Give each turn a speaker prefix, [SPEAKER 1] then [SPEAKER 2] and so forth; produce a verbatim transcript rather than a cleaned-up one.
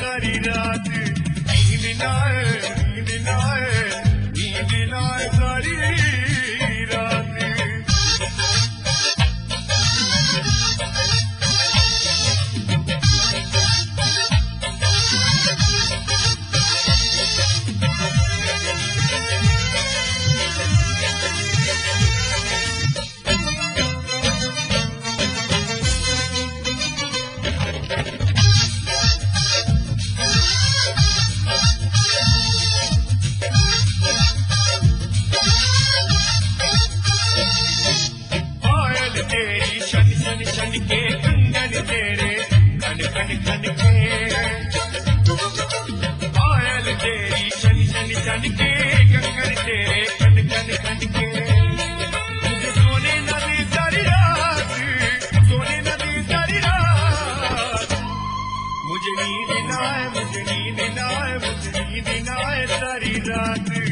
[SPEAKER 1] सारी रात, नींद ना आए, नींद ना आए, नींद ना आए सारी रात। तेरी शन शन शन के कंगन तेरे खन खन खन के, पायल तेरी शन शन शन के कंगन तेरे खन खन खन के। मुझे सोने न दे सारी रात, सोने न दे सारी रात, मुझे नींद न आए, मुझे नींद न आए, मुझे नींद न आए सारी रात।